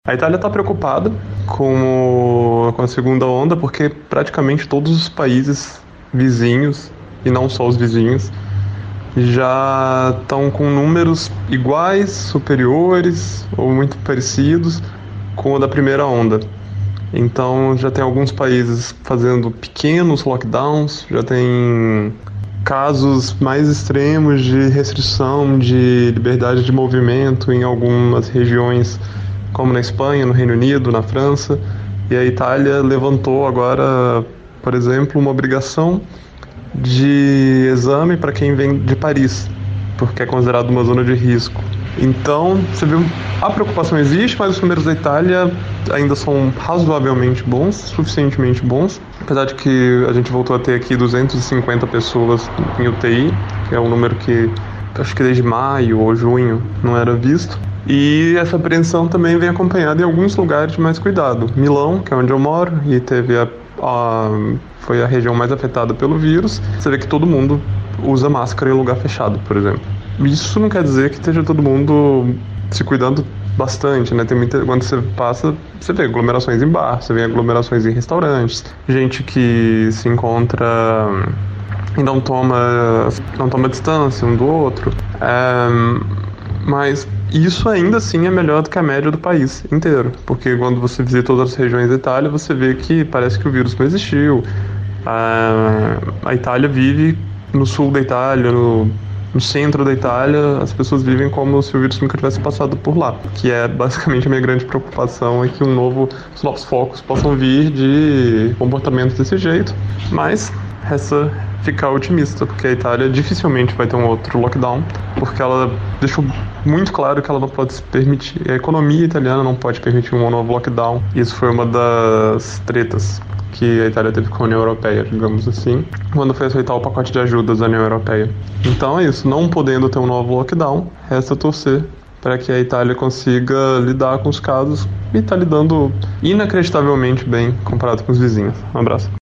A Itália está preocupada com a segunda onda, porque praticamente todos os países vizinhos, e não só os vizinhos, já estão com números iguais, superiores ou muito parecidos com o da primeira onda. Então já tem alguns países fazendo pequenos lockdowns, já tem casos mais extremos de restrição de liberdade de movimento em algumas regiões, como na Espanha, no Reino Unido, na França. E a Itália levantou agora, por exemplo, uma obrigação de exame para quem vem de Paris, porque é considerado uma zona de risco. Então, você viu, a preocupação existe, mas os números da Itália ainda são razoavelmente bons, suficientemente bons, apesar de que a gente voltou a ter aqui 250 pessoas em UTI, que é um número que acho que desde maio ou junho não era visto. E essa apreensão também vem acompanhada em alguns lugares de mais cuidado. Milão, que é onde eu moro, e teve foi a região mais afetada pelo vírus. Você vê que todo mundo usa máscara em lugar fechado, por exemplo. Isso não quer dizer que esteja todo mundo se cuidando bastante, né? Quando você passa, você vê aglomerações em bar, você vê aglomerações em restaurantes, gente que se encontra e não toma distância um do outro. Mas isso ainda assim é melhor do que a média do país inteiro, porque quando você visita todas as regiões da Itália, você vê que parece que o vírus não existiu. A Itália vive no sul da Itália, no centro da Itália, as pessoas vivem como se o vírus nunca tivesse passado por lá, que é basicamente a minha grande preocupação, é que os novos focos possam vir de comportamentos desse jeito, mas resta ficar otimista, porque a Itália dificilmente vai ter um outro lockdown, porque ela deixou muito claro que ela não pode se permitir, a economia italiana não pode permitir um novo lockdown. Isso foi uma das tretas que a Itália teve com a União Europeia, digamos assim, quando foi aceitar o pacote de ajudas da União Europeia. Então é isso, não podendo ter um novo lockdown, resta torcer para que a Itália consiga lidar com os casos, e está lidando inacreditavelmente bem comparado com os vizinhos. Um abraço.